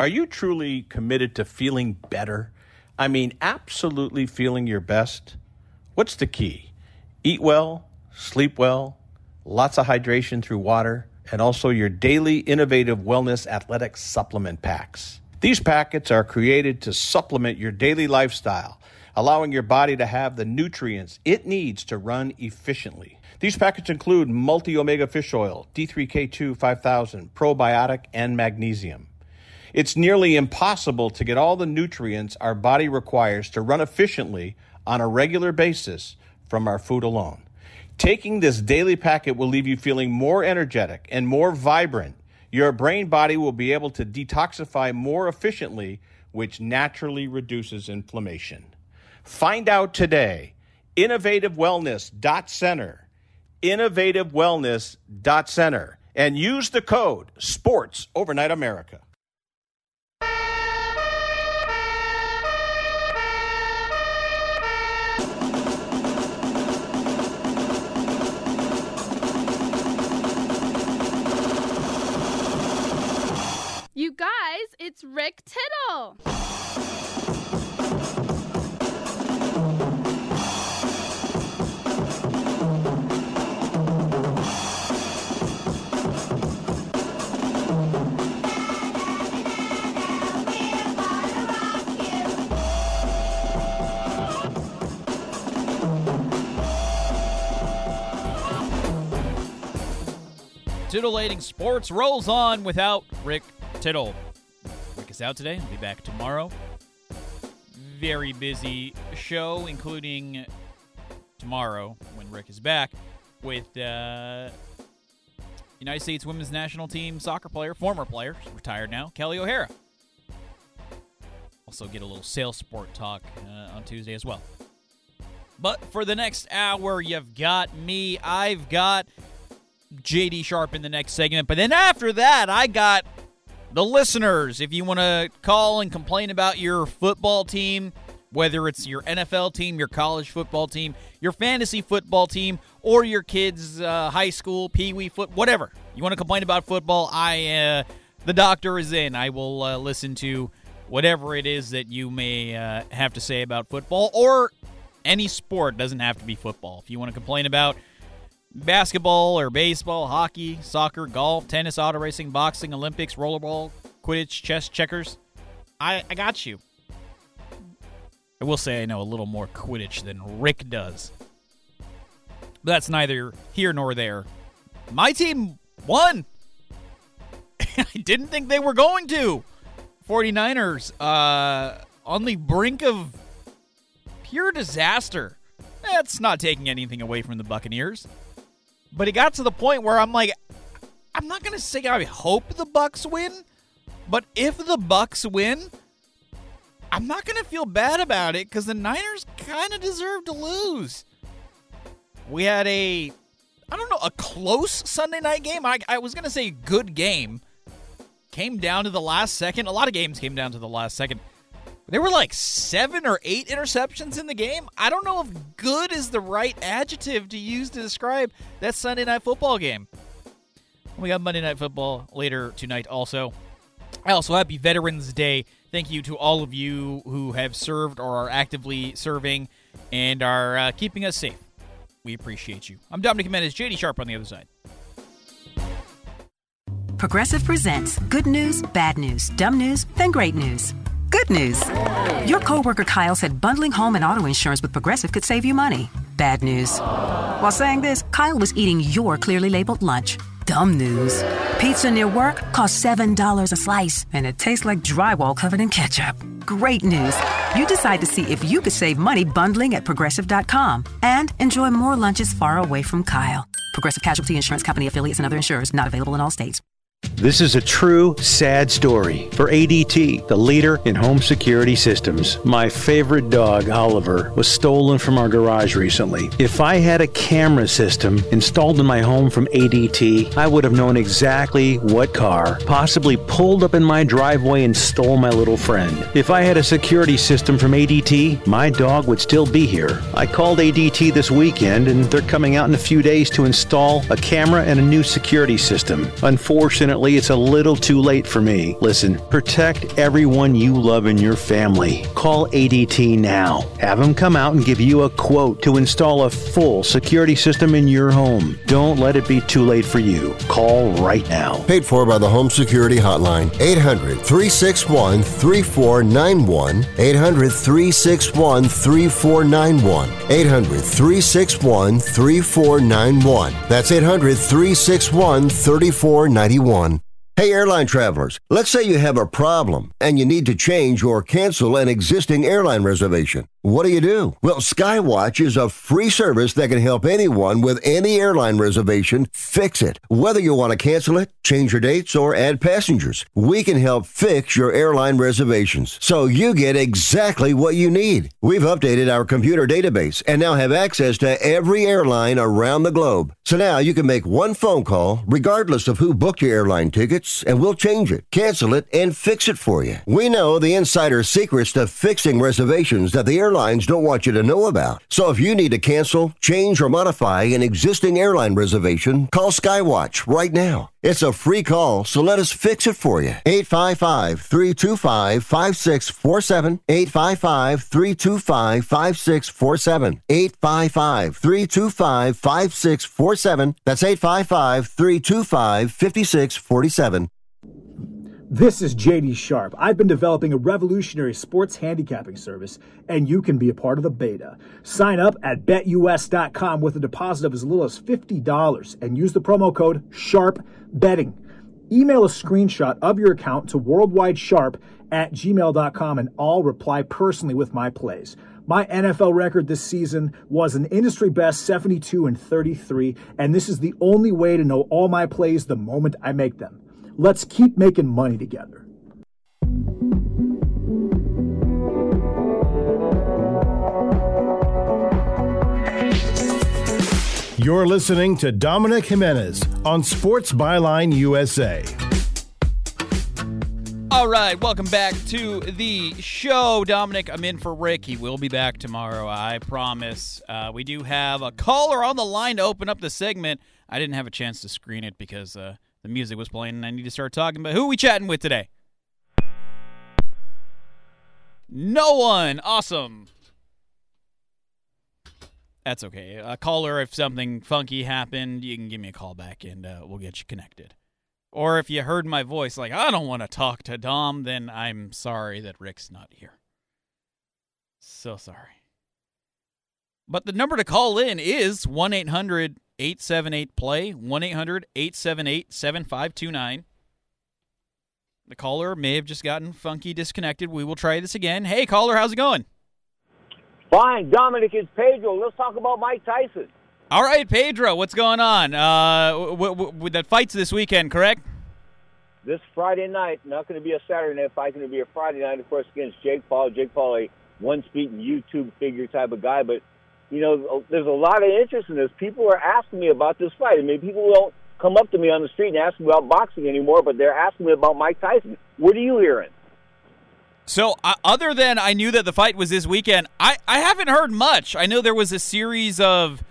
Are you truly committed to feeling better? I mean, absolutely feeling your best? What's the key? Eat well, sleep well, lots of hydration through water, and also your daily innovative wellness athletic supplement packs. These packets are created to supplement your daily lifestyle, allowing your body to have the nutrients it needs to run efficiently. These packets include multi-omega fish oil, D3K2 5000, probiotic, and magnesium. It's nearly impossible to get all the nutrients our body requires to run efficiently on a regular basis from our food alone. Taking this daily packet will leave you feeling more energetic and more vibrant. Your brain body will be able to detoxify more efficiently, which naturally reduces inflammation. Find out today. InnovativeWellness.Center. InnovativeWellness.Center. And use the code SPORTS Overnight America. You guys, it's Rick Tittle. Titillating Sports rolls on without Rick Tittle. Rick is out today. He'll be back tomorrow. Very busy show, including tomorrow when Rick is back with United States Women's National Team soccer player, former player, retired now, Kelly O'Hara. Also get a little sales support talk on Tuesday as well. But for the next hour, you've got me. I've got JD Sharp in the next segment. But then after that, I got the listeners. If you want to call and complain about your football team, whether it's your NFL team, your college football team, your fantasy football team, or your kids' high school, pee-wee foot, whatever. You want to complain about football, the doctor is in. I will listen to whatever it is that you may have to say about football, or any sport. Doesn't have to be football. If you want to complain about basketball or baseball, hockey, soccer, golf, tennis, auto racing, boxing, Olympics, rollerball, Quidditch, chess, checkers, I got you. I will say I know a little more Quidditch than Rick does. But that's neither here nor there. My team won. I didn't think they were going to. 49ers on the brink of pure disaster. That's not taking anything away from the Buccaneers. But it got to the point where I'm like, I'm not going to say I hope the Bucs win, but if the Bucs win, I'm not going to feel bad about it because the Niners kind of deserve to lose. We had a close Sunday night game. I was going to say good game. Came down to the last second. A lot of games came down to the last second. There were like 7 or 8 interceptions in the game. I don't know if good is the right adjective to use to describe that Sunday night football game. We got Monday Night Football later tonight also. Also, happy Veterans Day. Thank you to all of you who have served or are actively serving and are keeping us safe. We appreciate you. I'm Dominic Jimenez, JD Sharp on the other side. Progressive presents good news, bad news, dumb news, then great news. Good news. Your coworker Kyle said bundling home and auto insurance with Progressive could save you money. Bad news. While saying this, Kyle was eating your clearly labeled lunch. Dumb news. Pizza near work costs $7 a slice, and it tastes like drywall covered in ketchup. Great news. You decide to see if you could save money bundling at Progressive.com and enjoy more lunches far away from Kyle. Progressive Casualty Insurance Company affiliates and other insurers not available in all states. This is a true, sad story for ADT, the leader in home security systems. My favorite dog, Oliver, was stolen from our garage recently. If I had a camera system installed in my home from ADT, I would have known exactly what car possibly pulled up in my driveway and stole my little friend. If I had a security system from ADT, my dog would still be here. I called ADT this weekend, and they're coming out in a few days to install a camera and a new security system. Unfortunately, Unfortunately, it's a little too late for me. Listen, protect everyone you love in your family. Call ADT now. Have them come out and give you a quote to install a full security system in your home. Don't let it be too late for you. Call right now. Paid for by the Home Security Hotline. 800-361-3491. 800-361-3491. 800-361-3491. That's 800-361-3491. Hey, airline travelers, let's say you have a problem and you need to change or cancel an existing airline reservation. What do? Well, Skywatch is a free service that can help anyone with any airline reservation fix it. Whether you want to cancel it, change your dates, or add passengers, we can help fix your airline reservations so you get exactly what you need. We've updated our computer database and now have access to every airline around the globe. So now you can make one phone call regardless of who booked your airline tickets, and we'll change it, cancel it, and fix it for you. We know the insider secrets to fixing reservations that the airlines don't want you to know about. So if you need to cancel, change, or modify an existing airline reservation, call Skywatch right now. It's a free call, so let us fix it for you. 855-325-5647. 855-325-5647. 855-325-5647. That's 855-325-5647. This is JD Sharp. I've been developing a revolutionary sports handicapping service, and you can be a part of the beta. Sign up at BetUS.com with a deposit of as little as $50 and use the promo code SHARPBetting. Email a screenshot of your account to worldwidesharp@gmail.com, and I'll reply personally with my plays. My NFL record this season was an industry best 72-33, and this is the only way to know all my plays the moment I make them. Let's keep making money together. You're listening to Dominic Jimenez on Sports Byline USA. All right, welcome back to the show. Dominic, I'm in for Rick. He will be back tomorrow, I promise. We do have a caller on the line to open up the segment. I didn't have a chance to screen it because the music was playing and I need to start talking. But who are we chatting with today? No one. Awesome. That's okay. Caller, if something funky happened, you can give me a call back and we'll get you connected. Or if you heard my voice like, I don't want to talk to Dom, then I'm sorry that Rick's not here. So sorry. But the number to call in is 1-800-878-PLAY, 1-800-878-7529. The caller may have just gotten funky disconnected. We will try this again. Hey, caller, how's it going? Fine. Dominic, it's Pedro. Let's talk about Mike Tyson. All right, Pedro, what's going on? With that fight's this weekend, correct? This Friday night, not going to be a Saturday night fight, going to be a Friday night, of course, against Jake Paul. Jake Paul, a one-speaking YouTube figure type of guy. But, you know, there's a lot of interest in this. People are asking me about this fight. I mean, people don't come up to me on the street and ask me about boxing anymore, but they're asking me about Mike Tyson. What are you hearing? So, other than I knew that the fight was this weekend, I haven't heard much. I know there was a series of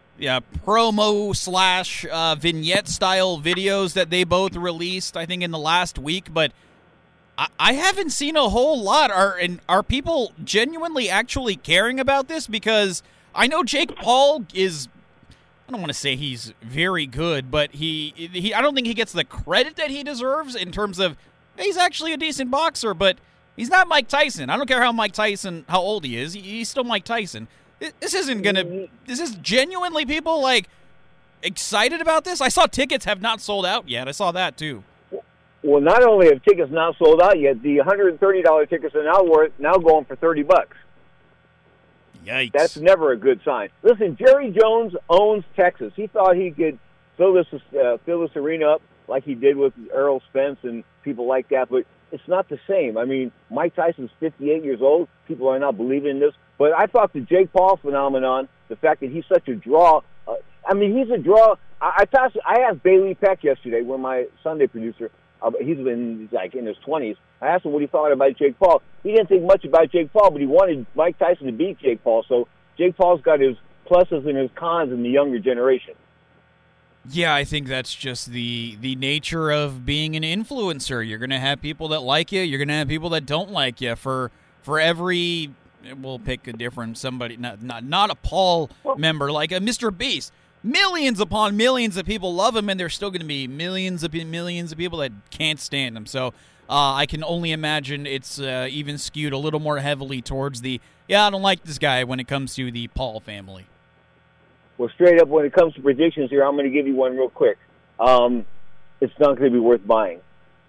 promo / vignette style videos that they both released, I think, in the last week, but I haven't seen a whole lot. Are people genuinely actually caring about this? Because I know Jake Paul is, I don't want to say he's very good, but he I don't think he gets the credit that he deserves in terms of he's actually a decent boxer, but he's not Mike Tyson. I don't care how old he is. He's still Mike Tyson. This is genuinely people, like, excited about this? I saw tickets have not sold out yet. I saw that, too. Well, not only have tickets not sold out yet, the $130 tickets are now going for $30. Yikes. That's never a good sign. Listen, Jerry Jones owns Texas. He thought he could fill this arena up like he did with Errol Spence and people like that, but it's not the same. I mean, Mike Tyson's 58 years old. People are not believing in this. But I thought the Jake Paul phenomenon, the fact that he's such a draw, he's a draw. I asked Bailey Peck yesterday, when my Sunday producer, he's been in his 20s. I asked him what he thought about Jake Paul. He didn't think much about Jake Paul, but he wanted Mike Tyson to beat Jake Paul. So Jake Paul's got his pluses and his cons in the younger generation. Yeah, I think that's just the nature of being an influencer. You're going to have people that like you. You're going to have people that don't like you. For every, we'll pick a different somebody, not a Paul member, like a Mr. Beast. Millions upon millions of people love him, and there's still going to be millions of people that can't stand him. So I can only imagine it's even skewed a little more heavily towards I don't like this guy when it comes to the Paul family. Well, straight up, when it comes to predictions here, I'm going to give you one real quick. It's not going to be worth buying.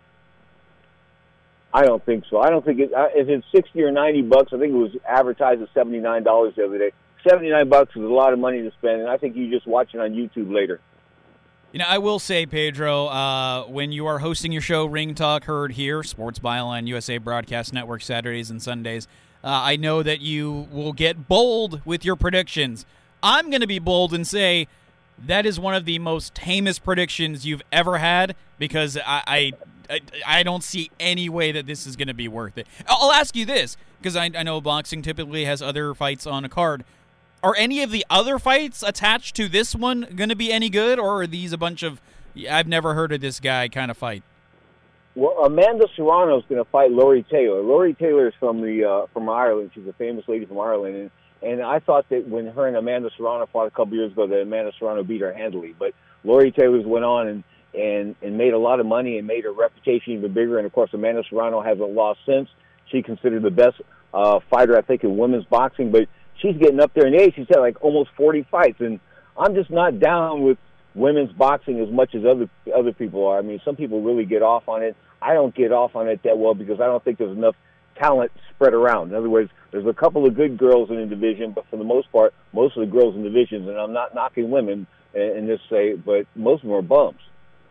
I don't think so. I don't think if it's $60 or $90. I think it was advertised at $79 the other day. $79 is a lot of money to spend, and I think you just watch it on YouTube later. I will say, Pedro, when you are hosting your show, Ring Talk, heard here, Sports Byline, USA Broadcast Network, Saturdays and Sundays, I know that you will get bold with your predictions. I'm going to be bold and say that is one of the most tamest predictions you've ever had, because I don't see any way that this is going to be worth it. I'll ask you this, because I know boxing typically has other fights on a card. Are any of the other fights attached to this one going to be any good, or are these a bunch of I've never heard of this guy kind of fight? Well, Amanda Serrano is going to fight Laurie Taylor. Laurie Taylor is from Ireland. She's a famous lady from Ireland, and I thought that when her and Amanda Serrano fought a couple years ago, that Amanda Serrano beat her handily. But Laurie Taylor's went on and made a lot of money and made her reputation even bigger. And, of course, Amanda Serrano hasn't lost since. She's considered the best fighter, I think, in women's boxing. But she's getting up there in age. She's had like almost 40 fights. And I'm just not down with women's boxing as much as other people are. I mean, some people really get off on it. I don't get off on it that well because I don't think there's enough talent spread around. In other words, there's a couple of good girls in the division, but for the most part, most of the girls in divisions, and I'm not knocking women in this say, but most of them are bums.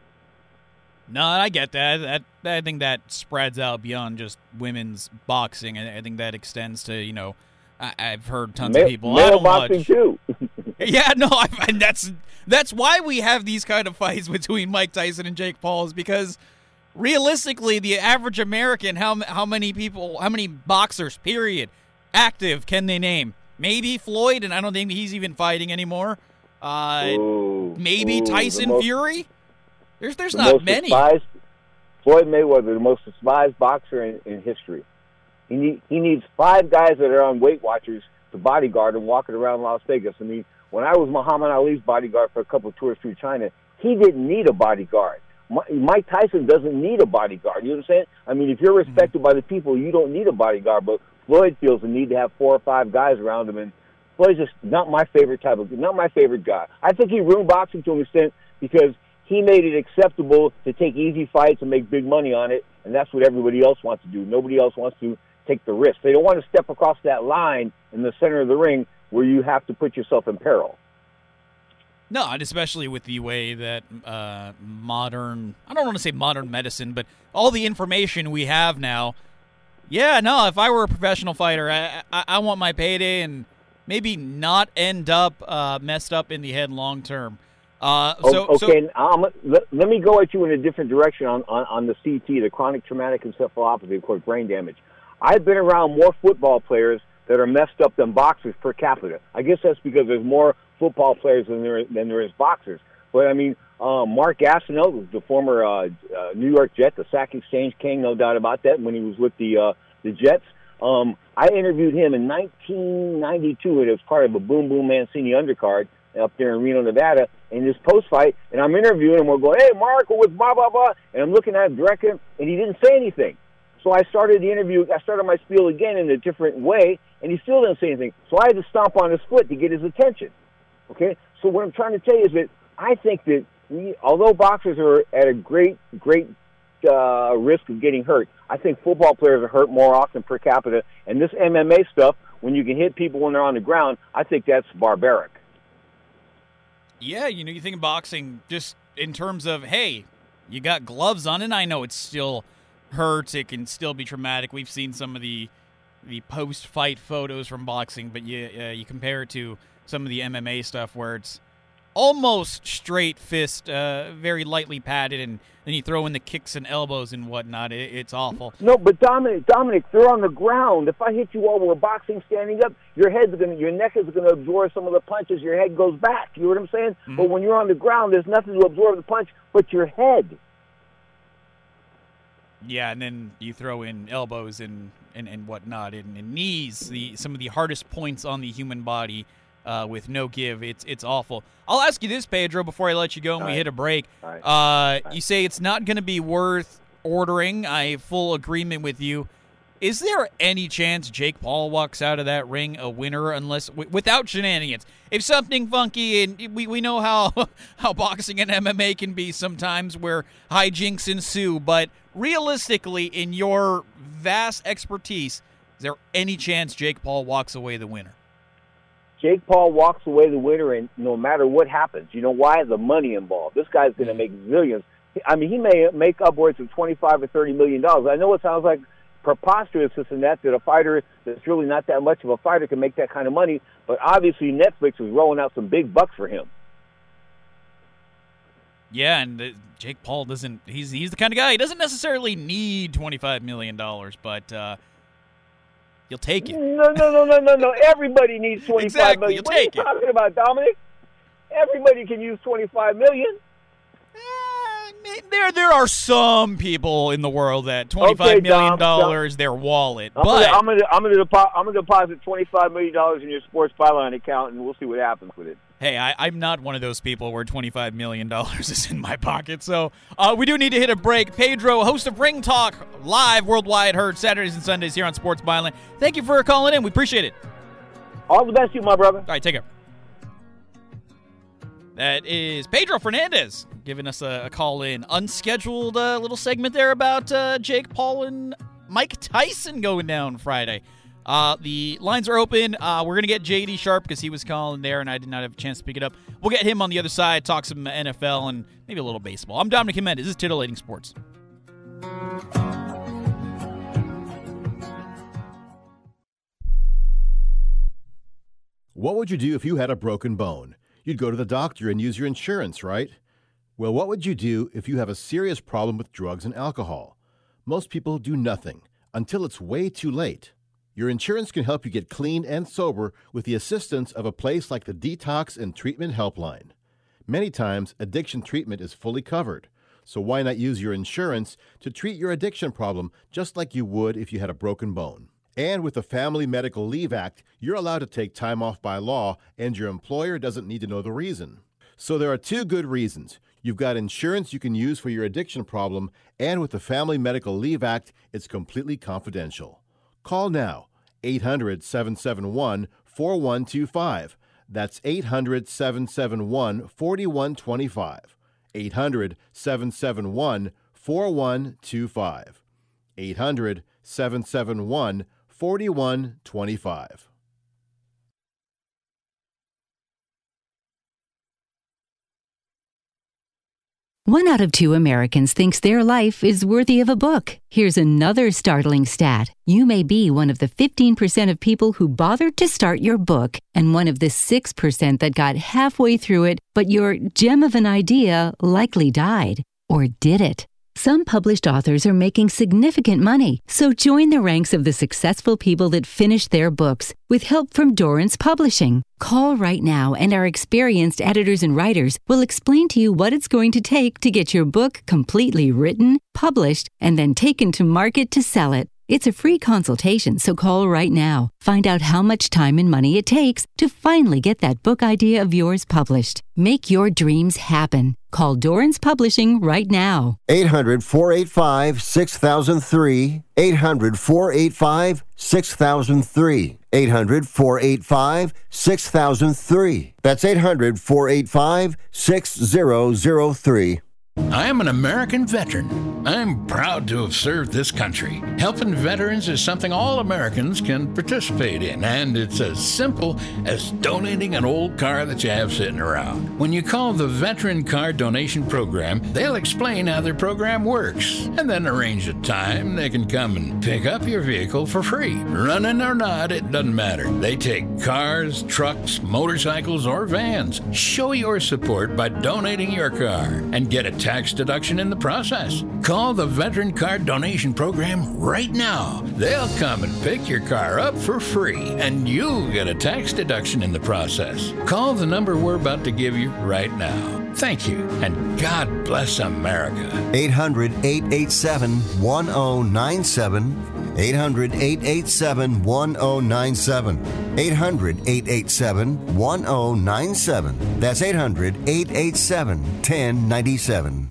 No, I get that. I think that spreads out beyond just women's boxing. I think that extends to, I've heard tons of people. Male boxing too. Yeah, no, and that's why we have these kind of fights between Mike Tyson and Jake Paul, is because realistically, the average American, how many boxers, period, active can they name? Maybe Floyd, and I don't think he's even fighting anymore. Maybe Tyson Fury. There's not many. Floyd Mayweather, the most despised boxer in history. He needs 5 guys that are on Weight Watchers to bodyguard him walking around Las Vegas. I mean, when I was Muhammad Ali's bodyguard for a couple of tours through China, he didn't need a bodyguard. Mike Tyson doesn't need a bodyguard. You know what I'm saying? I mean, if you're respected by the people, you don't need a bodyguard. But Floyd feels the need to have 4 or 5 guys around him, and Floyd's just not my favorite guy. I think he ruined boxing to an extent because he made it acceptable to take easy fights and make big money on it, and that's what everybody else wants to do. Nobody else wants to take the risk. They don't want to step across that line in the center of the ring where you have to put yourself in peril. No, and especially with the way that modern, I don't want to say modern medicine, but all the information we have now, yeah, no, if I were a professional fighter, I want my payday and maybe not end up messed up in the head long term. Let me go at you in a different direction on the CT, the chronic traumatic encephalopathy, of course, brain damage. I've been around more football players that are messed up than boxers per capita. I guess that's because there's more football players than there is boxers. But, I mean, Mark Gastineau, the former New York Jet, the sack exchange king, no doubt about that, when he was with the Jets. I interviewed him in 1992, and it was part of a Boom Boom Mancini undercard up there in Reno, Nevada, in this post-fight, and I'm interviewing him. We're going, hey, Mark, with blah, blah, blah, and I'm looking at him directly, and he didn't say anything. So I started the interview. I started my spiel again in a different way, and he still didn't say anything. So I had to stomp on his foot to get his attention. Okay? So what I'm trying to tell you is that I think that although boxers are at a great risk of getting hurt, I think football players are hurt more often per capita. And this MMA stuff, when you can hit people when they're on the ground, I think that's barbaric. Yeah, you think of boxing just in terms of, hey, you got gloves on, and I know it still hurts. It can still be traumatic. We've seen some of the post-fight photos from boxing, but you compare it to some of the MMA stuff where it's almost straight fist, very lightly padded, and then you throw in the kicks and elbows and whatnot. It's awful. No, but Dominic, they're on the ground. If I hit you while we're boxing standing up, your neck is going to absorb some of the punches. Your head goes back. You know what I'm saying? Mm-hmm. But when you're on the ground, there's nothing to absorb the punch but your head. Yeah, and then you throw in elbows and whatnot, and knees, some of the hardest points on the human body. With no give. It's awful. I'll ask you this, Pedro, before I let you go and we hit a break. You say it's not going to be worth ordering. I have full agreement with you. Is there any chance Jake Paul walks out of that ring a winner unless without shenanigans? If something funky, and we know how boxing and MMA can be sometimes where hijinks ensue, but realistically, in your vast expertise, is there any chance Jake Paul walks away the winner? Jake Paul walks away the winner, and no matter what happens, you know why? The money involved. This guy's going to make zillions. I mean, he may make upwards of $25 or $30 million. I know it sounds like preposterous that a fighter that's really not that much of a fighter can make that kind of money, but obviously Netflix is rolling out some big bucks for him. Yeah, and Jake Paul doesn't. He's the kind of guy. He doesn't necessarily need $25 million, but. You'll take it. No. Everybody needs $25 million. You'll take it. What are you talking about, Dominic? Everybody can use $25 million. There are some people in the world that $25 million their wallet. I'm gonna deposit $25 million in your Sports Byline account, and we'll see what happens with it. Hey, I'm not one of those people where $25 million is in my pocket. So we do need to hit a break. Pedro, host of Ring Talk, live worldwide, heard Saturdays and Sundays here on Sports Byline. Thank you for calling in. We appreciate it. All the best to you, my brother. All right, take care. That is Pedro Fernandez giving us a call-in. Unscheduled little segment there about Jake Paul and Mike Tyson going down Friday. The lines are open. We're going to get J.D. Sharp because he was calling there, and I did not have a chance to pick it up. We'll get him on the other side, talk some NFL and maybe a little baseball. I'm Dominic Jimenez. This is Titillating Sports. What would you do if you had a broken bone? You'd go to the doctor and use your insurance, right? Well, what would you do if you have a serious problem with drugs and alcohol? Most people do nothing until it's way too late. Your insurance can help you get clean and sober with the assistance of a place like the Detox and Treatment Helpline. Many times, addiction treatment is fully covered, so why not use your insurance to treat your addiction problem just like you would if you had a broken bone? And with the Family Medical Leave Act, you're allowed to take time off by law, and your employer doesn't need to know the reason. So there are two good reasons. You've got insurance you can use for your addiction problem, and with the Family Medical Leave Act, it's completely confidential. Call now, 800-771-4125. That's 800-771-4125. 800-771-4125. 800-771-4125. 1 out of 2 Americans thinks their life is worthy of a book. Here's another startling stat. You may be one of the 15% of people who bothered to start your book and one of the 6% that got halfway through it, but your gem of an idea likely died. Or did it? Some published authors are making significant money, so join the ranks of the successful people that finished their books with help from Dorrance Publishing. Call right now and our experienced editors and writers will explain to you what it's going to take to get your book completely written, published, and then taken to market to sell it. It's a free consultation, so call right now. Find out how much time and money it takes to finally get that book idea of yours published. Make your dreams happen. Call Dorrance Publishing right now. 800-485-6003. 800-485-6003. 800-485-6003. That's 800-485-6003. I am an American veteran. I'm proud to have served this country. Helping veterans is something all Americans can participate in, and it's as simple as donating an old car that you have sitting around. When you call the Veteran Car Donation Program, they'll explain how their program works, and then arrange a time they can come and pick up your vehicle for free. Running or not, it doesn't matter. They take cars, trucks, motorcycles, or vans. Show your support by donating your car and get a tax deduction in the process. Call the Veteran Car Donation Program right now. They'll come and pick your car up for free, and you'll get a tax deduction in the process. Call the number we're about to give you right now. Thank you, and God bless America. 800-887-1097. 800-887-1097. 800-887-1097. That's 800-887-1097.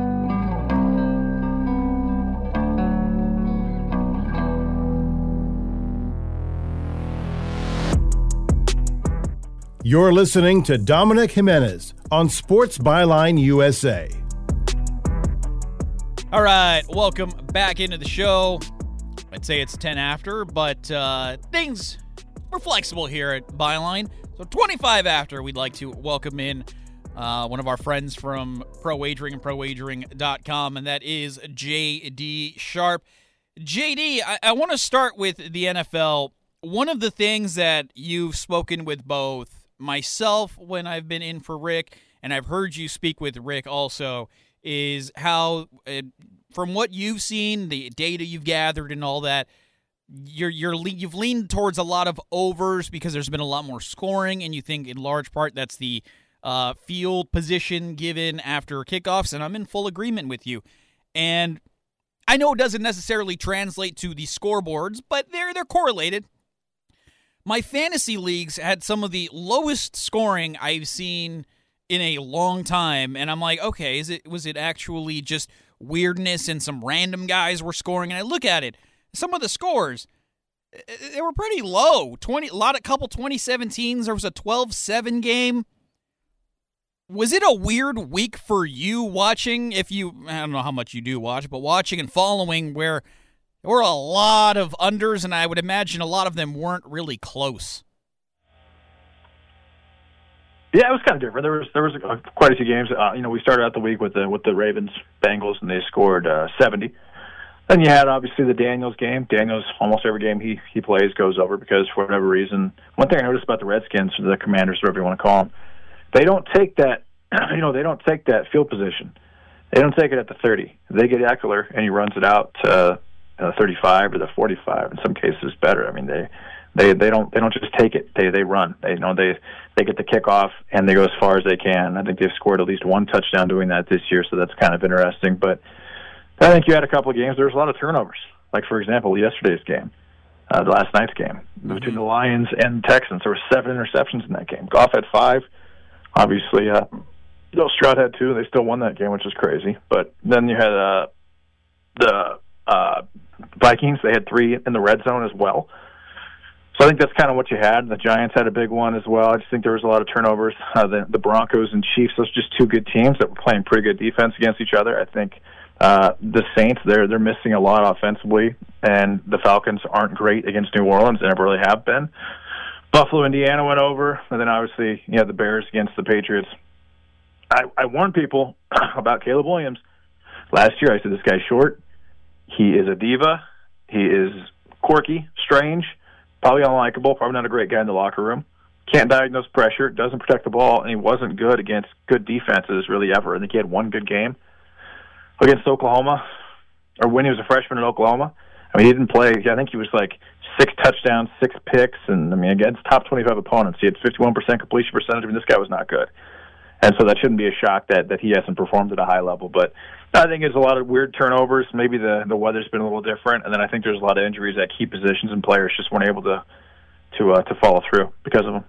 You're listening to Dominic Jimenez on Sports Byline USA. All right, welcome back into the show. I'd say it's 10 after, but things we're flexible here at Byline. So 25 after, we'd like to welcome in one of our friends from Pro Wagering and ProWagering.com, and that is J.D. Sharp. J.D., I want to start with the NFL. One of the things that you've spoken with both myself when I've been in for Rick, and I've heard you speak with Rick also, is how, from what you've seen, the data you've gathered and all that, you've leaned towards a lot of overs because there's been a lot more scoring, and you think in large part that's the field position given after kickoffs, and I'm in full agreement with you. And I know it doesn't necessarily translate to the scoreboards, but they're correlated. My fantasy leagues had some of the lowest scoring I've seen in a long time, and I'm like, okay, was it actually just weirdness and some random guys were scoring? And I look at it, some of the scores, they were pretty low. Couple 2017s. There was a 12-7 game. Was it a weird week for you watching? I don't know how much you do watch, but watching and following where there were a lot of unders, and I would imagine a lot of them weren't really close. Yeah, it was kind of different. There was quite a few games. We started out the week with the Ravens Bengals, and they scored 70. Then you had obviously the Daniels game. Daniels, almost every game he plays goes over because for whatever reason. One thing I noticed about the Redskins, or the Commanders, whatever you want to call them, they don't take that. They don't take that field position. They don't take it at the 30. They get Eckler, and he runs it out to 35 or the 45. In some cases, better. I mean, they don't just take it. They run. They get the kickoff and they go as far as they can. I think they've scored at least one touchdown doing that this year, so that's kind of interesting. But I think you had a couple of games. There was a lot of turnovers. Like for example, yesterday's game, the last night's game between the Lions and Texans. There were 7 interceptions in that game. Goff had 5. Obviously, Stroud had 2. They still won that game, which is crazy. But then you had the Vikings. They had 3 in the red zone as well. So I think that's kind of what you had. The Giants had a big one as well. I just think there was a lot of turnovers. The Broncos and Chiefs, those are just 2 good teams that were playing pretty good defense against each other. I think the Saints, they're missing a lot offensively, and the Falcons aren't great against New Orleans. They never really have been. Buffalo, Indiana went over, and then obviously you had the Bears against the Patriots. I warned people about Caleb Williams. Last year I said this guy's short. He is a diva. He is quirky, strange, probably unlikable, probably not a great guy in the locker room. Can't diagnose pressure, doesn't protect the ball, and he wasn't good against good defenses really ever. I think he had one good game against Oklahoma, or when he was a freshman in Oklahoma. I mean, he didn't play. I think he was like 6 touchdowns, 6 picks, and I mean, against top 25 opponents, he had 51% completion percentage. I mean, this guy was not good. And so that shouldn't be a shock that he hasn't performed at a high level. But I think there's a lot of weird turnovers. Maybe the weather's been a little different, and then I think there's a lot of injuries at key positions, and players just weren't able to follow through because of them.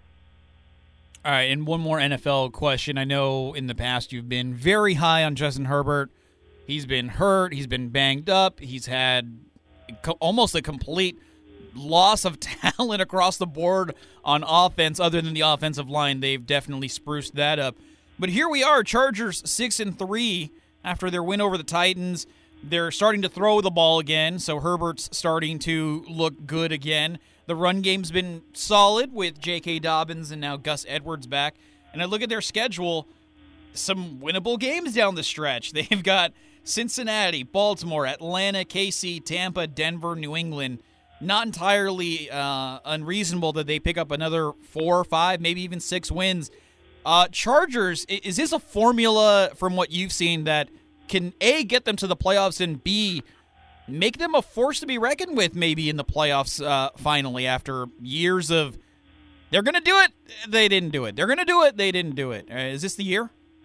All right, and one more NFL question. I know in the past you've been very high on Justin Herbert. He's been hurt. He's been banged up. He's had almost a complete loss of talent across the board on offense. Other than the offensive line, they've definitely spruced that up. But here we are, Chargers 6-3. after their win over the Titans. They're starting to throw the ball again, so Herbert's starting to look good again. The run game's been solid with J.K. Dobbins and now Gus Edwards back. And I look at their schedule, some winnable games down the stretch. They've got Cincinnati, Baltimore, Atlanta, KC, Tampa, Denver, New England. Not entirely unreasonable that they pick up another 4, 5, maybe even 6 wins. Chargers, is this a formula from what you've seen that can, A, get them to the playoffs, and B, make them a force to be reckoned with maybe in the playoffs finally after years of they're going to do it, they didn't do it. They're going to do it, they didn't do it. Is this the year?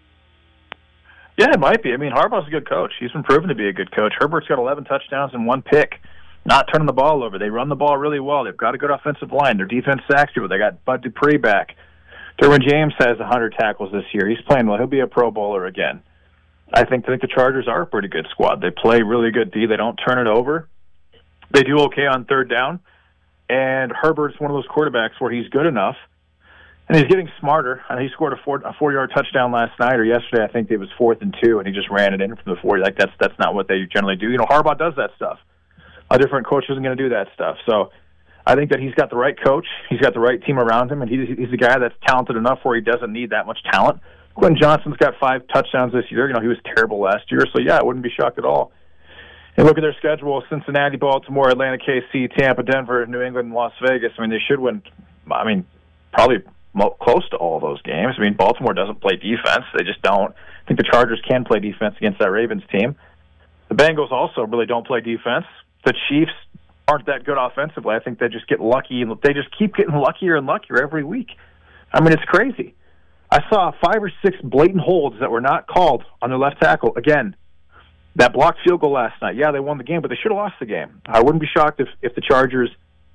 Yeah, it might be. I mean, Harbaugh's a good coach. He's been proven to be a good coach. Herbert's got 11 touchdowns and 1 pick, not turning the ball over. They run the ball really well. They've got a good offensive line. Their defense sacks people. They got Bud Dupree back. Derwin James has 100 tackles this year. He's playing well. He'll be a Pro Bowler again. I think the Chargers are a pretty good squad. They play really good D. They don't turn it over. They do okay on third down. And Herbert's one of those quarterbacks where he's good enough, and he's getting smarter. And he scored a 4-yard touchdown last night or yesterday. I think it was 4th and 2, and he just ran it in from the 40. Like that's not what they generally do. You know, Harbaugh does that stuff. A different coach isn't going to do that stuff. So I think that he's got the right coach. He's got the right team around him, and he's a guy that's talented enough where he doesn't need that much talent. Quentin Johnson's got 5 touchdowns this year. You know, he was terrible last year, so yeah, I wouldn't be shocked at all. And look at their schedule: Cincinnati, Baltimore, Atlanta, KC, Tampa, Denver, New England, and Las Vegas. I mean, they should win, probably close to all those games. I mean, Baltimore doesn't play defense. They just don't. I think the Chargers can play defense against that Ravens team. The Bengals also really don't play defense. The Chiefs aren't that good offensively. I think they just get lucky, and they just keep getting luckier and luckier every week. I mean, it's crazy. I saw 5 or 6 blatant holds that were not called on their left tackle. Again, that blocked field goal last night. Yeah, they won the game, but they should have lost the game. I wouldn't be shocked if the Chargers,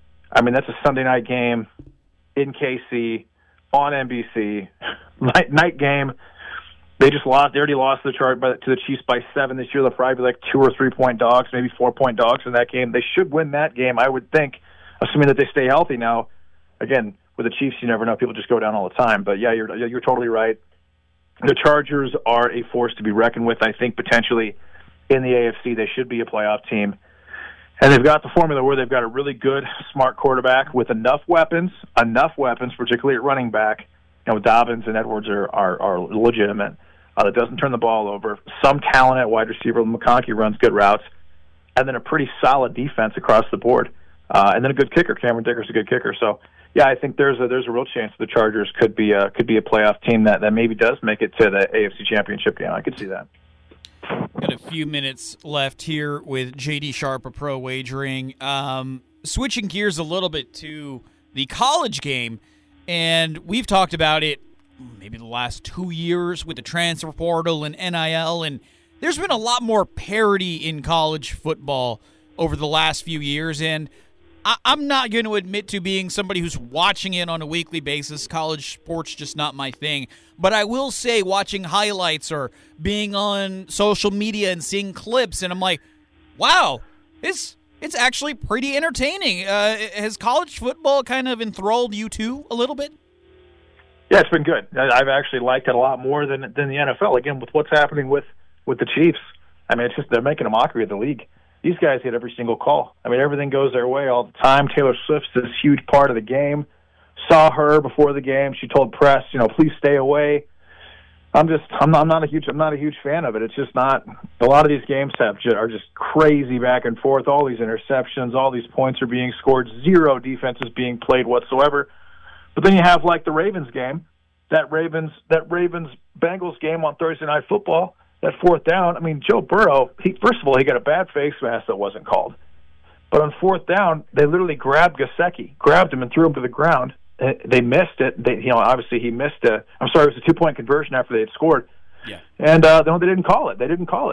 I mean, that's a Sunday night game in KC on NBC, night game. They just lost. They already lost to the Chiefs by 7 this year. They'll probably be like 2 or 3 point dogs, maybe 4 point dogs in that game. They should win that game, I would think, assuming that they stay healthy. Now, again, with the Chiefs, you never know. People just go down all the time. But yeah, you're totally right. The Chargers are a force to be reckoned with. I think potentially in the AFC they should be a playoff team. And they've got the formula where they've got a really good, smart quarterback with enough weapons, particularly at running back. You know, Dobbins and Edwards are legitimate. That doesn't turn the ball over. Some talent at wide receiver. McConkey runs good routes. And then a pretty solid defense across the board. And then a good kicker. Cameron Dicker's a good kicker. So, yeah, I think there's a real chance the Chargers could be a playoff team that maybe does make it to the AFC Championship game. I could see that. Got a few minutes left here with J.D. Sharp of Pro Wagering. Switching gears a little bit to the college game, and we've talked about it maybe the last 2 years with the transfer portal and NIL, and there's been a lot more parity in college football over the last few years, and I'm not going to admit to being somebody who's watching it on a weekly basis. College sports just not my thing. But I will say watching highlights or being on social media and seeing clips, and I'm like, wow, it's actually pretty entertaining. Has college football kind of enthralled you too a little bit? Yeah, it's been good. I've actually liked it a lot more than the NFL. Again, with what's happening with the Chiefs, I mean, it's just they're making a mockery of the league. These guys hit every single call. I mean, everything goes their way all the time. Taylor Swift's this huge part of the game. Saw her before the game. She told press, please stay away. I'm not a huge fan of it. It's just not. A lot of these games are just crazy back and forth. All these interceptions, all these points are being scored. Zero defense is being played whatsoever. But then you have like the Ravens game, that Ravens Bengals game on Thursday Night Football. That 4th down, I mean, Joe Burrow, first of all, he got a bad face mask that wasn't called. But on 4th down, they literally grabbed Gesicki, grabbed him and threw him to the ground. They missed it. Obviously he missed it was a 2-point conversion after they had scored. Yeah. And they didn't call it.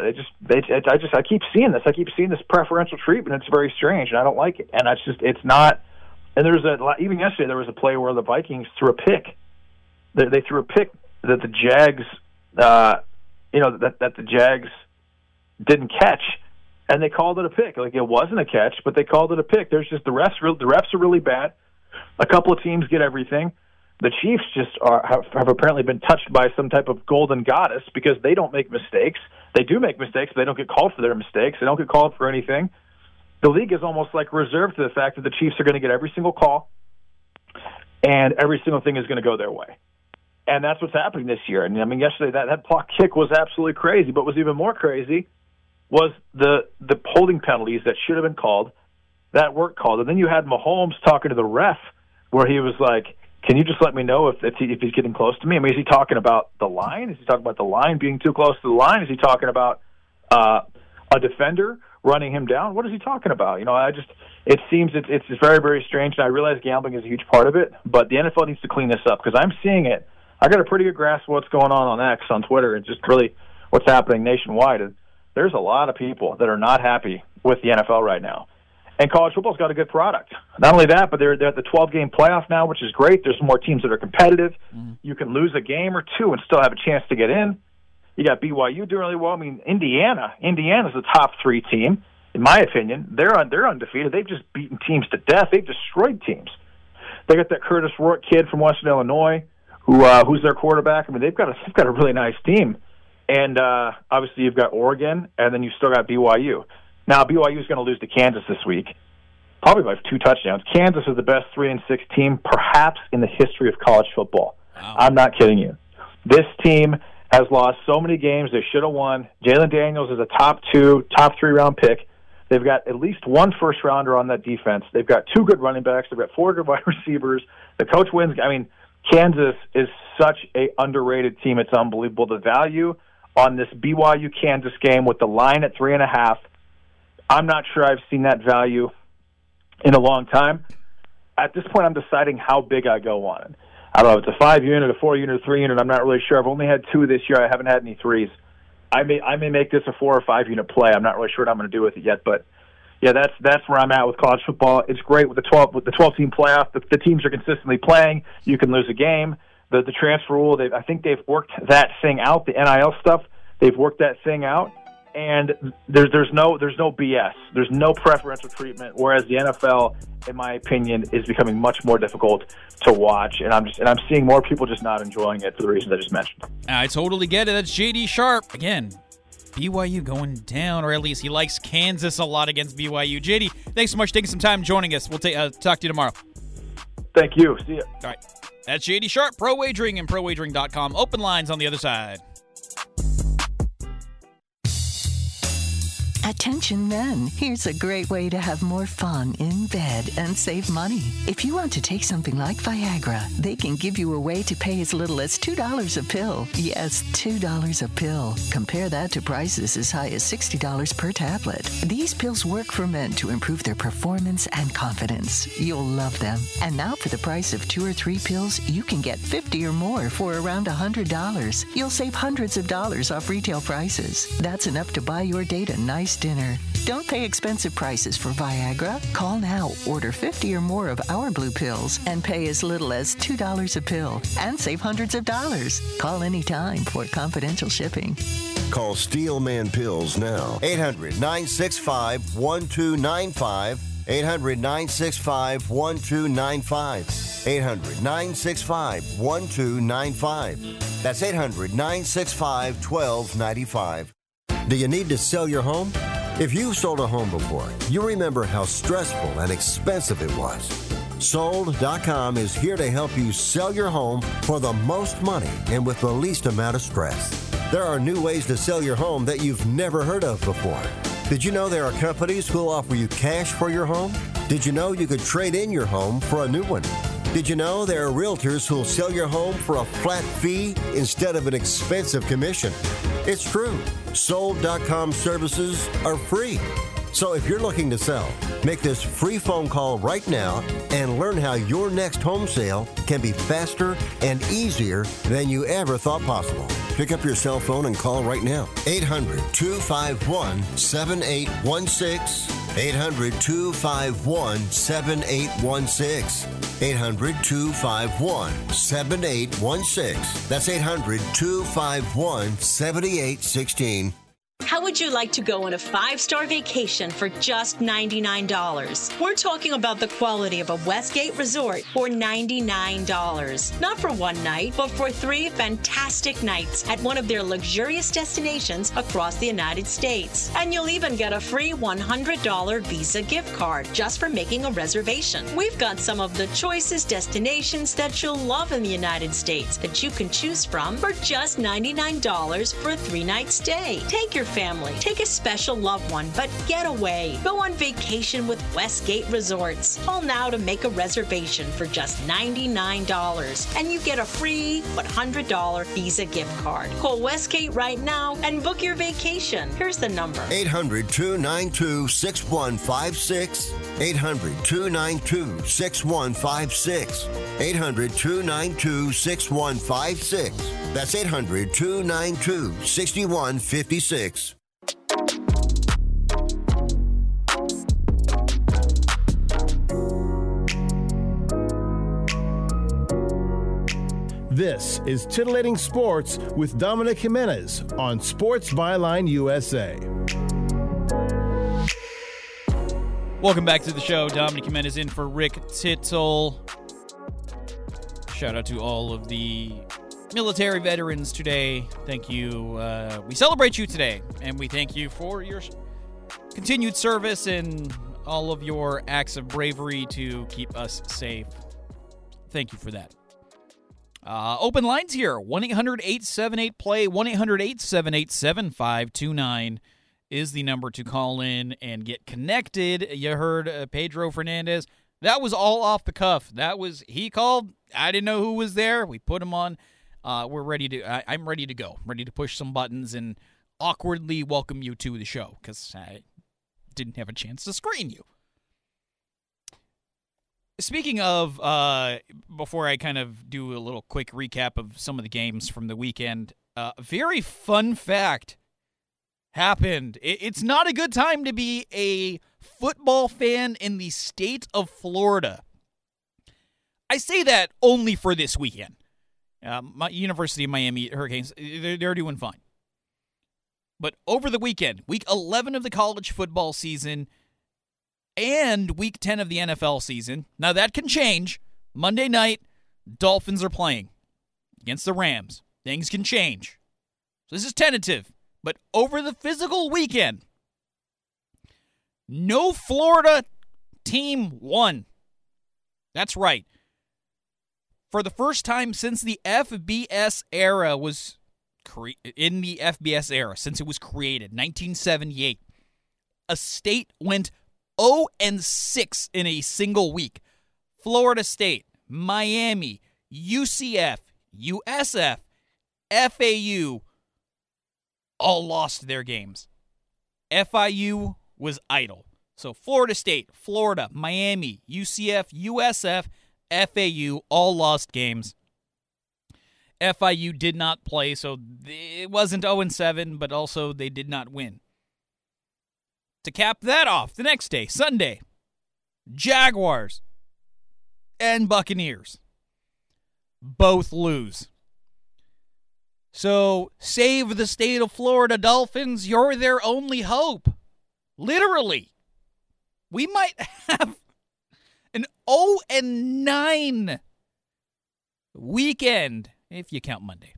I keep seeing this. I keep seeing this preferential treatment. It's very strange, and I don't like it. And it's not. And even yesterday there was a play where the Vikings threw a pick. They threw a pick that the Jags, that the Jags didn't catch, and they called it a pick. Like, it wasn't a catch, but they called it a pick. There's just the refs are really bad. A couple of teams get everything. The Chiefs just have apparently been touched by some type of golden goddess because they don't make mistakes. They do make mistakes, but they don't get called for their mistakes. They don't get called for anything. The league is almost like reserved to the fact that the Chiefs are going to get every single call, and every single thing is going to go their way. And that's what's happening this year. And I mean, yesterday that block kick was absolutely crazy. But what was even more crazy was the holding penalties that should have been called that weren't called. And then you had Mahomes talking to the ref, where he was like, "Can you just let me know if he's getting close to me?" I mean, is he talking about the line? Is he talking about the line being too close to the line? Is he talking about a defender running him down? What is he talking about? It seems it's very, very strange. And I realize gambling is a huge part of it, but the NFL needs to clean this up, because I'm seeing it. I got a pretty good grasp of what's going on X, on Twitter, and just really what's happening nationwide. And there's a lot of people that are not happy with the NFL right now. And college football's got a good product. Not only that, but they're at the 12-game playoff now, which is great. There's more teams that are competitive. You can lose a game or two and still have a chance to get in. You got BYU doing really well. I mean, Indiana's the top 3 team, in my opinion. They're undefeated. They've just beaten teams to death. They've destroyed teams. They got that Curtis Rourke kid from Western Illinois, who's their quarterback. I mean, they've got a really nice team. And obviously you've got Oregon, and then you've still got BYU. Now, BYU is going to lose to Kansas this week, probably by 2 touchdowns. Kansas is the best 3-6 team, perhaps in the history of college football. Wow. I'm not kidding you. This team has lost so many games they should have won. Jalen Daniels is a top 3 round pick. They've got at least 1 first-rounder on that defense. They've got 2 good running backs. They've got 4 good wide receivers. The coach wins. I mean, Kansas is such a underrated team. It's unbelievable. The value on this BYU-Kansas game with the line at 3.5, I'm not sure I've seen that value in a long time. At this point, I'm deciding how big I go on it. I don't know if it's a 5-unit, a 4-unit, a 3-unit. I'm not really sure. I've only had 2 this year. I haven't had any 3s. I may make this a 4 or 5-unit play. I'm not really sure what I'm going to do with it yet, but yeah, that's where I'm at with college football. It's great with the 12-team playoff. The teams are consistently playing. You can lose a game. The transfer rule, I think they've worked that thing out. The NIL stuff, they've worked that thing out. And there's no BS. There's no preferential treatment. Whereas the NFL, in my opinion, is becoming much more difficult to watch. And I'm seeing more people just not enjoying it for the reasons I just mentioned. I totally get it. That's JD Sharp again. BYU going down, or at least he likes Kansas a lot against BYU. JD, thanks so much for taking some time joining us. We'll talk to you tomorrow. Thank you. See ya. All right. That's JD Sharp, Pro Wagering and ProWagering.com. Open lines on the other side. Attention men, here's a great way to have more fun in bed and save money. If you want to take something like Viagra, they can give you a way to pay as little as $2 a pill. Yes, $2 a pill. Compare that to prices as high as $60 per tablet. These pills work for men to improve their performance and confidence. You'll love them. And now for the price of 2 or 3 pills, you can get 50 or more for around $100. You'll save hundreds of dollars off retail prices. That's enough to buy your date a nice dinner. Don't pay expensive prices for Viagra. Call now, order 50 or more of our blue pills, and pay as little as $2 a pill and save hundreds of dollars. Call anytime for confidential shipping. Call Steelman Pills now. 800-965-1295. 800-965-1295. 800-965-1295. That's 800-965-1295. Do you need to sell your home? If you've sold a home before, you remember how stressful and expensive it was. Sold.com is here to help you sell your home for the most money and with the least amount of stress. There are new ways to sell your home that you've never heard of before. Did you know there are companies who'll offer you cash for your home? Did you know you could trade in your home for a new one? Did you know there are realtors who'll sell your home for a flat fee instead of an expensive commission? It's true. Sold.com services are free. So if you're looking to sell, make this free phone call right now and learn how your next home sale can be faster and easier than you ever thought possible. Pick up your cell phone and call right now. 800-251-7816. 800-251-7816. 800-251-7816. That's 800-251-7816. How would you like to go on a 5-star vacation for just $99? We're talking about the quality of a Westgate resort for $99. Not for one night, but for 3 fantastic nights at one of their luxurious destinations across the United States. And you'll even get a free $100 Visa gift card just for making a reservation. We've got some of the choicest destinations that you'll love in the United States that you can choose from for just $99 for a 3-night stay. Take your family, take a special loved one, but get away. Go on vacation with Westgate Resorts. Call now to make a reservation for just $99, and you get a free $100 Visa gift card. Call Westgate right now and book your vacation. Here's the number. 800-292-6156. 800-292-6156. 800-292-6156. That's 800-292-6156. This is Titillating Sports with Dominic Jimenez on Sports Byline USA. Welcome back to the show. Dominic Jimenez in for Rick Tittle. Shout out to all of the military veterans today. Thank you. We celebrate you today, and we thank you for your continued service and all of your acts of bravery to keep us safe. Thank you for that. Open lines here. 1-800-878-PLAY, 1-800-878-7529 is the number to call in and get connected. You heard Pedro Fernandez. That was all off the cuff. He called. I didn't know who was there. We put him on. We're ready to. I'm ready to go. Ready to push some buttons and awkwardly welcome you to the show because I didn't have a chance to screen you. Speaking of, before I kind of do a little quick recap of some of the games from the weekend, a very fun fact happened. It's not a good time to be a football fan in the state of Florida. I say that only for this weekend. My University of Miami Hurricanes, they're doing fine. But over the weekend, week 11 of the college football season and week 10 of the NFL season. Now, that can change. Monday night, Dolphins are playing against the Rams. Things can change. So this is tentative. But over the physical weekend, no Florida team won. That's right. For the first time since the FBS era since it was created, 1978, a state went 0-6 in a single week. Florida State, Miami, UCF, USF, FAU all lost their games. FIU was idle. So Florida State, Florida, Miami, UCF, USF, FAU all lost games. FIU did not play, so it wasn't 0-7, but also they did not win. To cap that off, the next day, Sunday, Jaguars and Buccaneers both lose. So, save the state of Florida Dolphins. You're their only hope. Literally. We might have an 0-9 weekend, if you count Monday,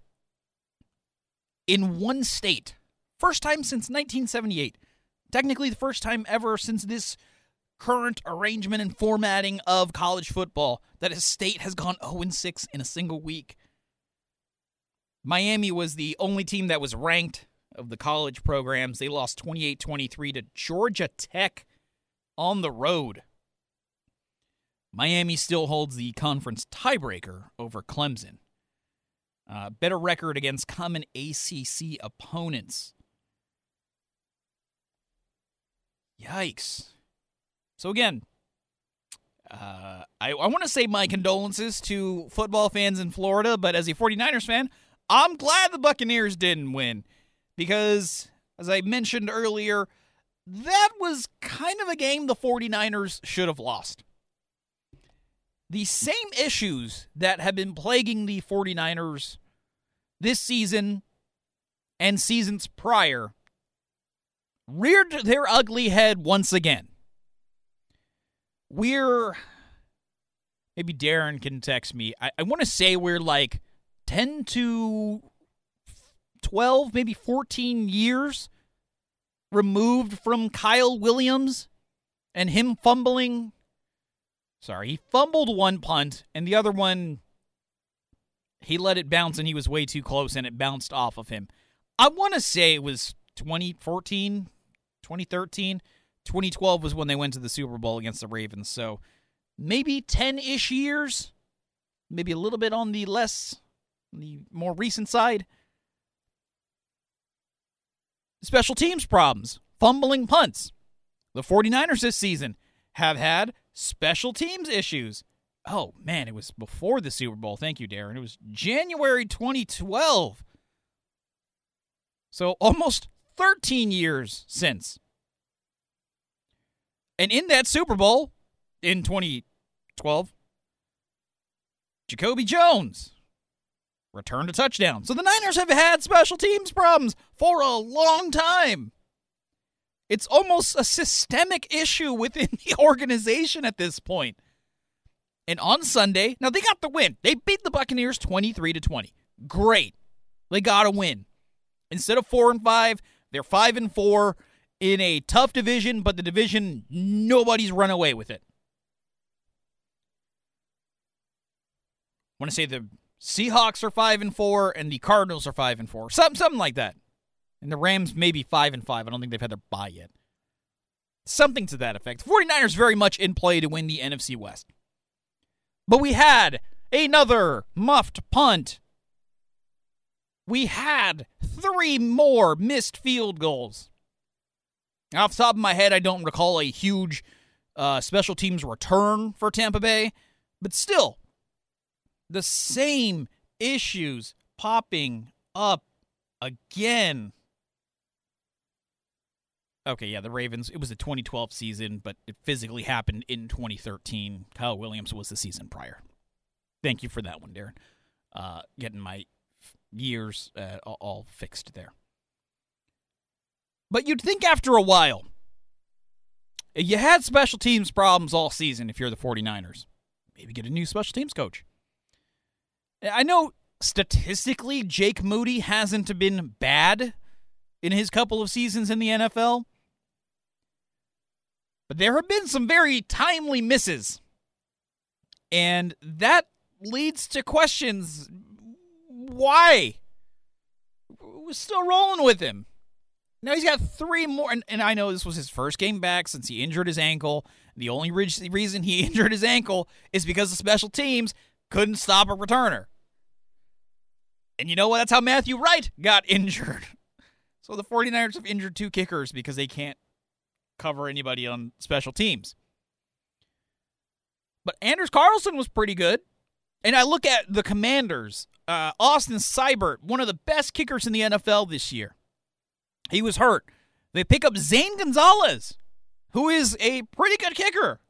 in one state. First time since 1978. Technically the first time ever since this current arrangement and formatting of college football that a state has gone 0-6 in a single week. Miami was the only team that was ranked of the college programs. They lost 28-23 to Georgia Tech on the road. Miami still holds the conference tiebreaker over Clemson. Better record against common ACC opponents. Yikes. So again, I want to say my condolences to football fans in Florida, but as a 49ers fan, I'm glad the Buccaneers didn't win because, as I mentioned earlier, that was kind of a game the 49ers should have lost. The same issues that have been plaguing the 49ers this season and seasons prior reared their ugly head once again. Maybe Darren can text me. I want to say we're like 10 to 12, maybe 14 years removed from Kyle Williams and him fumbling. Sorry, he fumbled one punt, and the other one, he let it bounce, and he was way too close, and it bounced off of him. I want to say it was 2014, 2013. 2012 was when they went to the Super Bowl against the Ravens, so maybe 10-ish years, maybe a little bit on the more recent side. Special teams problems, fumbling punts. The 49ers this season have had special teams issues. Oh, man, it was before the Super Bowl. Thank you, Darren. It was January 2012. So almost 13 years since. And in that Super Bowl in 2012, Jacoby Jones returned a touchdown. So the Niners have had special teams problems for a long time. It's almost a systemic issue within the organization at this point. And on Sunday, now they got the win. They beat the Buccaneers 23-20. Great. They got a win. Instead of 4-5, they're 5-4 in a tough division, but the division, nobody's run away with it. I want to say the Seahawks are 5-4 and the Cardinals are 5-4. Something like that. And the Rams may be 5-5. I don't think they've had their bye yet. Something to that effect. The 49ers very much in play to win the NFC West. But we had another muffed punt. We had 3 more missed field goals. Off the top of my head, I don't recall a huge special teams return for Tampa Bay. But still, the same issues popping up again. Okay, yeah, the Ravens, it was the 2012 season, but it physically happened in 2013. Kyle Williams was the season prior. Thank you for that one, Darren. Getting my years all fixed there. But you'd think after a while, you had special teams problems all season if you're the 49ers. Maybe get a new special teams coach. I know statistically Jake Moody hasn't been bad in his couple of seasons in the NFL. But there have been some very timely misses. And that leads to questions. Why? We're still rolling with him. Now he's got 3 more. And I know this was his first game back since he injured his ankle. The only reason he injured his ankle is because the special teams couldn't stop a returner. And you know what? That's how Matthew Wright got injured. So the 49ers have injured 2 kickers because they can't cover anybody on special teams. But Anders Carlson was pretty good. And I look at the Commanders. Austin Seibert, one of the best kickers in the NFL this year. He was hurt. They pick up Zane Gonzalez, who is a pretty good kicker.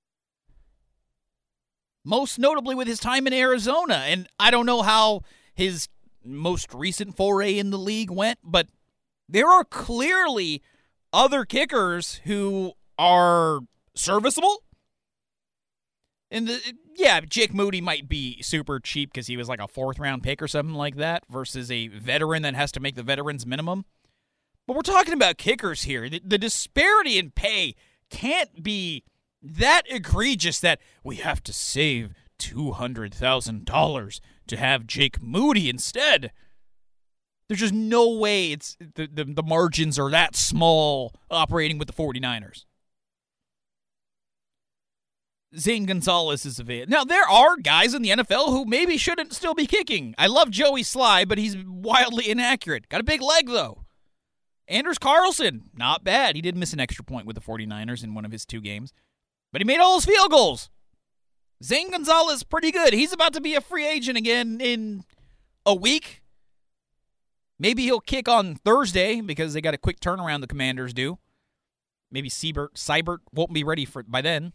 Most notably with his time in Arizona. And I don't know how his most recent foray in the league went, but there are clearly other kickers who are serviceable. And Jake Moody might be super cheap because he was like a 4th-round pick or something like that versus a veteran that has to make the veterans minimum. But we're talking about kickers here. The disparity in pay can't be that egregious that we have to save $200,000 to have Jake Moody instead. There's just no way it's the margins are that small operating with the 49ers. Zane Gonzalez is available. Now, there are guys in the NFL who maybe shouldn't still be kicking. I love Joey Sly, but he's wildly inaccurate. Got a big leg, though. Anders Carlson, not bad. He did miss an extra point with the 49ers in one of his 2 games. But he made all his field goals. Zane Gonzalez, pretty good. He's about to be a free agent again in a week. Maybe he'll kick on Thursday because they got a quick turnaround the Commanders do. Maybe Seibert won't be ready by then.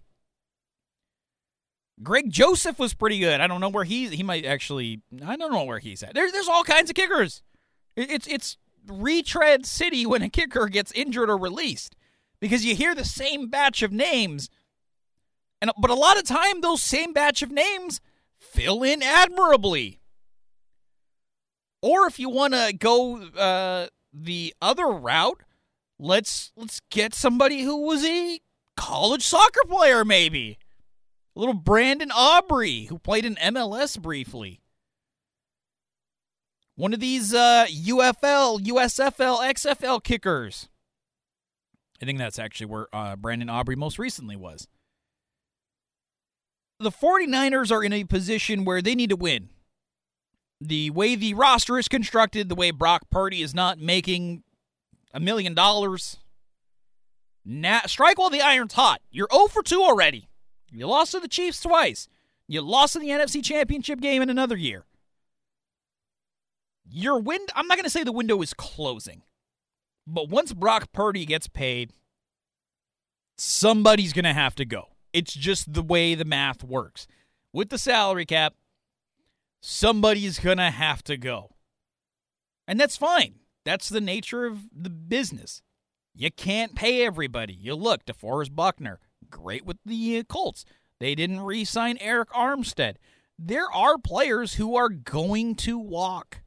Greg Joseph was pretty good. I don't know where he might actually. I don't know where he's at. There's all kinds of kickers. It's retread city when a kicker gets injured or released because you hear the same batch of names. But a lot of time, those same batch of names fill in admirably. Or if you want to go the other route, let's get somebody who was a college soccer player, maybe. A little Brandon Aubrey, who played in MLS briefly. One of these UFL, USFL, XFL kickers. I think that's actually where Brandon Aubrey most recently was. The 49ers are in a position where they need to win. The way the roster is constructed, the way Brock Purdy is not making $1 million. Strike while the iron's hot. You're 0 for 2 already. You lost to the Chiefs twice. You lost in the NFC Championship game in another year. I'm not going to say the window is closing. But once Brock Purdy gets paid, somebody's going to have to go. It's just the way the math works. With the salary cap, somebody's going to have to go. And that's fine. That's the nature of the business. You can't pay everybody. You look, DeForest Buckner, great with the Colts. They didn't re-sign Eric Armstead. There are players who are going to walk.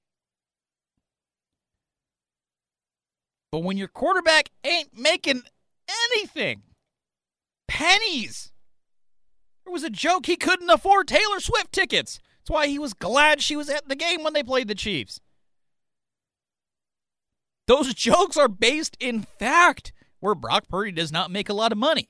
But when your quarterback ain't making anything, pennies. There was a joke he couldn't afford Taylor Swift tickets. That's why he was glad she was at the game when they played the Chiefs. Those jokes are based in fact, where Brock Purdy does not make a lot of money.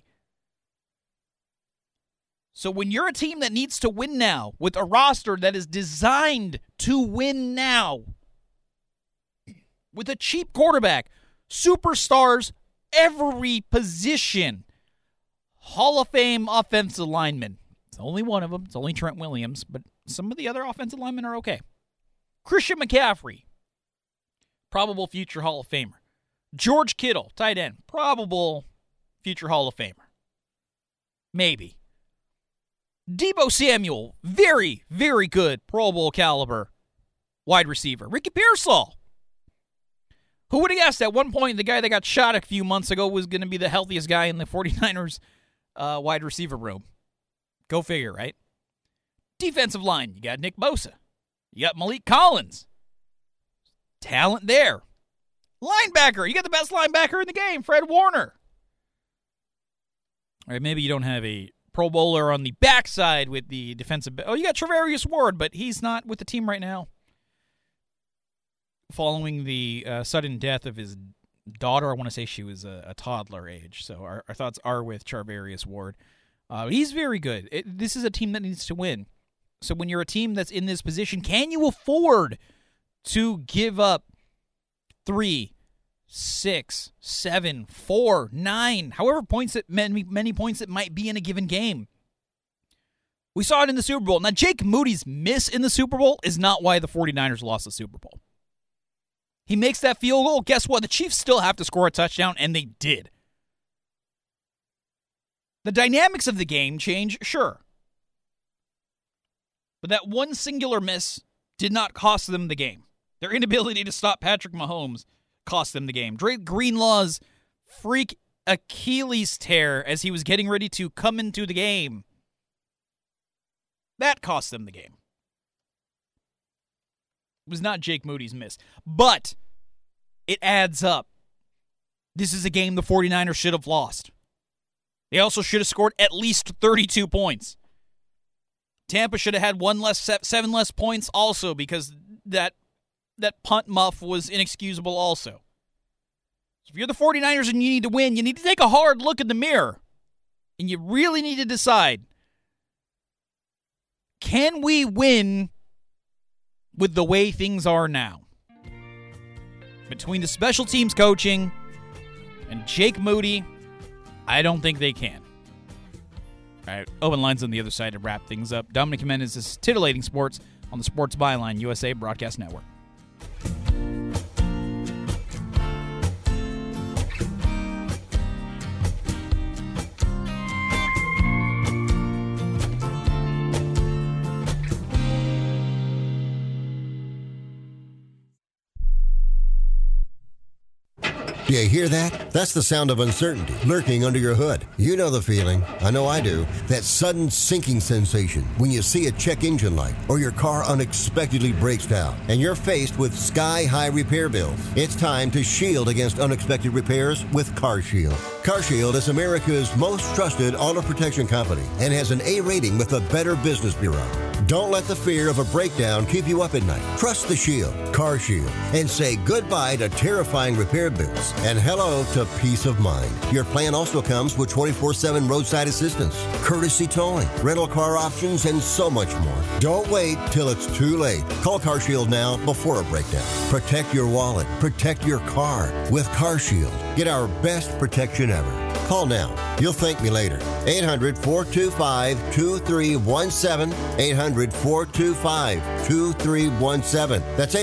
So when you're a team that needs to win now, with a roster that is designed to win now, with a cheap quarterback, superstars, every position, Hall of Fame offensive linemen. It's only one of them. It's only Trent Williams, but some of the other offensive linemen are okay. Christian McCaffrey, probable future Hall of Famer. George Kittle, tight end, probable future Hall of Famer. Maybe. Deebo Samuel, very, very good Pro Bowl caliber wide receiver. Ricky Pearsall. Who would have guessed at one point the guy that got shot a few months ago was going to be the healthiest guy in the 49ers wide receiver room? Go figure, right? Defensive line, you got Nick Bosa. You got Malik Collins. Talent there. Linebacker, you got the best linebacker in the game, Fred Warner. All right, maybe you don't have a Pro Bowler on the backside with the defensive. Oh, you got Travarius Ward, but he's not with the team right now. Following the sudden death of his daughter, I want to say she was a toddler age. So our thoughts are with Charvarius Ward. He's very good. This is a team that needs to win. So when you're a team that's in this position, can you afford to give up 3, 6, 7, 4, 9, however points that many points it might be in a given game? We saw it in the Super Bowl. Now, Jake Moody's miss in the Super Bowl is not why the 49ers lost the Super Bowl. He makes that field goal. Guess what? The Chiefs still have to score a touchdown, and they did. The dynamics of the game change, sure. But that one singular miss did not cost them the game. Their inability to stop Patrick Mahomes cost them the game. Drake Greenlaw's freak Achilles tear as he was getting ready to come into the game, that cost them the game. It was not Jake Moody's miss. But it adds up. This is a game the 49ers should have lost. They also should have scored at least 32 points. Tampa should have had 7 less points also because that punt muff was inexcusable also. So if you're the 49ers and you need to win, you need to take a hard look in the mirror. And you really need to decide, can we win with the way things are now? Between the special teams coaching and Jake Moody, I don't think they can. All right, open lines on the other side to wrap things up. Dominic Jimenez is titillating sports on the Sports Byline USA Broadcast Network. Do you hear that? That's the sound of uncertainty lurking under your hood. You know the feeling. I know I do. That sudden sinking sensation when you see a check engine light or your car unexpectedly breaks down and you're faced with sky-high repair bills. It's time to shield against unexpected repairs with CarShield. CarShield is America's most trusted auto protection company and has an A rating with the Better Business Bureau. Don't let the fear of a breakdown keep you up at night. Trust the Shield, CarShield, and say goodbye to terrifying repair bills and hello to peace of mind. Your plan also comes with 24/7 roadside assistance, courtesy towing, rental car options, and so much more. Don't wait till it's too late. Call CarShield now before a breakdown. Protect your wallet. Protect your car with CarShield. Get our best protection ever. Call now. You'll thank me later. 800-425-2317. 800-425-2317. That's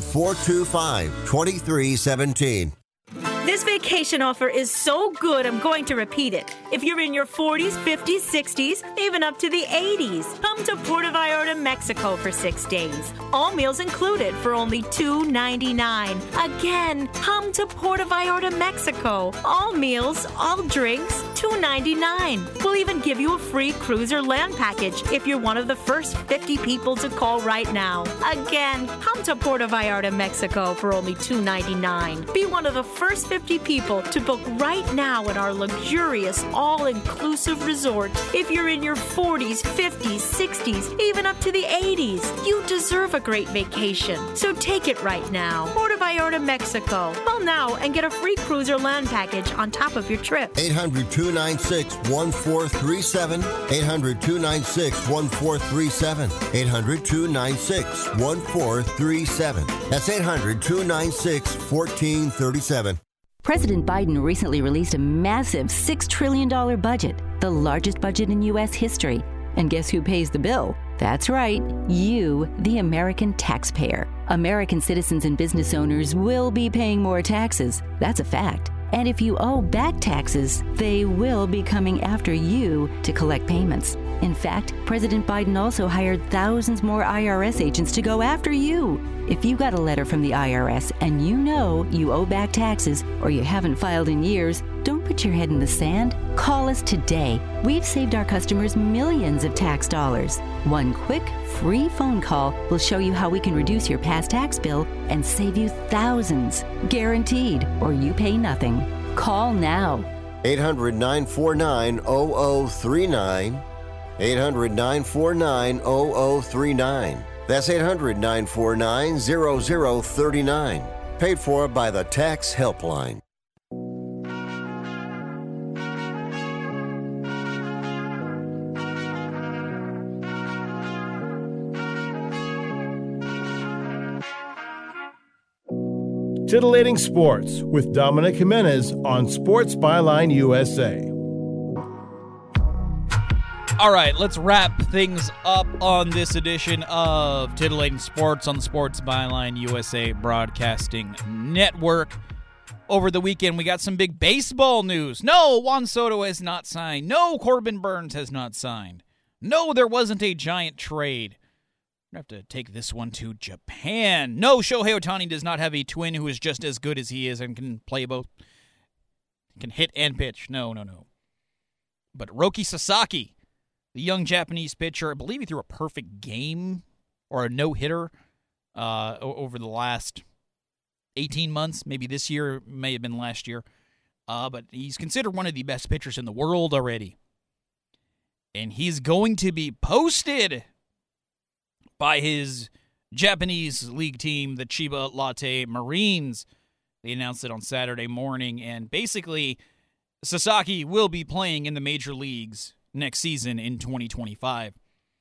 800-425-2317. This vacation offer is so good, I'm going to repeat it. If you're in your 40s, 50s, 60s, even up to the 80s, come to Puerto Vallarta, Mexico for 6 days. All meals included for only $2.99. Again, come to Puerto Vallarta, Mexico. All meals, all drinks, $2.99. We'll even give you a free cruise or land package if you're one of the first 50 people to call right now. Again, come to Puerto Vallarta, Mexico for only $2.99. Be one of the first 50 people to book right now at our luxurious, all-inclusive resort. If you're in your 40s, 50s, 60s, even up to the 80s, you deserve a great vacation. So take it right now. Puerto Vallarta, Mexico. Call now and get a free cruise or land package on top of your trip. 800-296-1437. 800-296-1437. 800-296-1437. That's 800-296-1437. President Biden recently released a massive $6 trillion budget, the largest budget in U.S. history. And guess who pays the bill? That's right, you, the American taxpayer. American citizens and business owners will be paying more taxes. That's a fact. And if you owe back taxes, they will be coming after you to collect payments. In fact, President Biden also hired thousands more IRS agents to go after you. If you got a letter from the IRS and you know you owe back taxes or you haven't filed in years, don't put your head in the sand. Call us today. We've saved our customers millions of tax dollars. One quick, free phone call will show you how we can reduce your past tax bill and save you thousands. Guaranteed, or you pay nothing. Call now. 800-949-0039. 800-949-0039. That's 800-949-0039. Paid for by the Tax Helpline. Titillating Sports with Dominic Jimenez on Sports Byline USA. All right, let's wrap things up on this edition of Titillating Sports on the Sports Byline USA Broadcasting Network. Over the weekend, we got some big baseball news. No, Juan Soto has not signed. No, Corbin Burns has not signed. No, there wasn't a giant trade. I have to take this one to Japan. No, Shohei Ohtani does not have a twin who is just as good as he is and can play both. Can hit and pitch. No. But Roki Sasaki, the young Japanese pitcher, I believe he threw a perfect game or a no-hitter over the last 18 months. Maybe this year, may have been last year. But he's considered one of the best pitchers in the world already. And he's going to be posted by his Japanese league team, the Chiba Lotte Marines. They announced it on Saturday morning. And basically, Sasaki will be playing in the major leagues next season in 2025.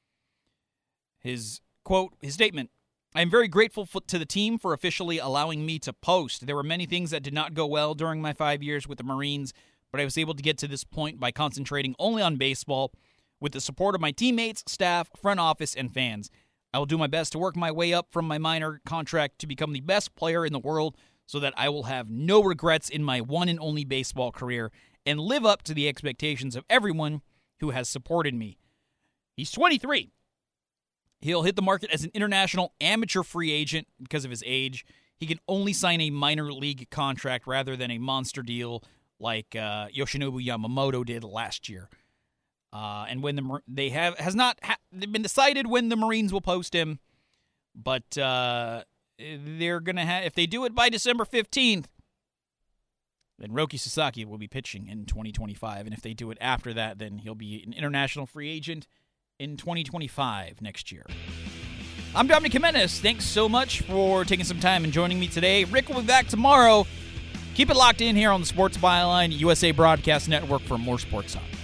His quote, his statement, "I am very grateful to the team for officially allowing me to post. There were many things that did not go well during my 5 years with the Marines, but I was able to get to this point by concentrating only on baseball with the support of my teammates, staff, front office, and fans. I will do my best to work my way up from my minor contract to become the best player in the world so that I will have no regrets in my one and only baseball career and live up to the expectations of everyone who has supported me." He's 23. He'll hit the market as an international amateur free agent because of his age. he can only sign a minor league contract rather than a monster deal like Yoshinobu Yamamoto did last year. And when they've been decided when the Marines will post him, but they're gonna have, if they do it by December 15th, then Roki Sasaki will be pitching in 2025, and if they do it after that, then he'll be an international free agent in 2025 next year. I'm Dominic Jimenez. Thanks so much for taking some time and joining me today. Rick will be back tomorrow. Keep it locked in here on the Sports Byline USA Broadcast Network for more sports talk.